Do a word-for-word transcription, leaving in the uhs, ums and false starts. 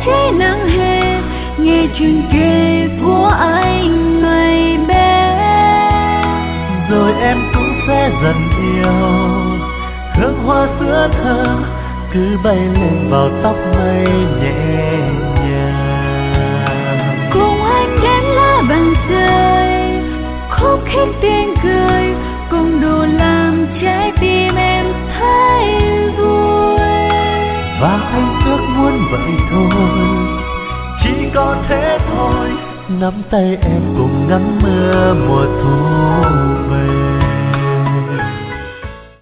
trái nắng hè, nghe chuyện kể của anh ngày bé. Rồi em cũng sẽ dần yêu hương hoa sữa thơm cứ bay lên vào tóc mây nhẹ nhàng. Cùng anh đến lá vàng rơi, khúc khích tiếng cười, cùng đủ làm trái tim em thấy vui. Và anh ước muốn vậy thôi, chỉ có thế thôi, nắm tay em cùng ngắm mưa mùa thu.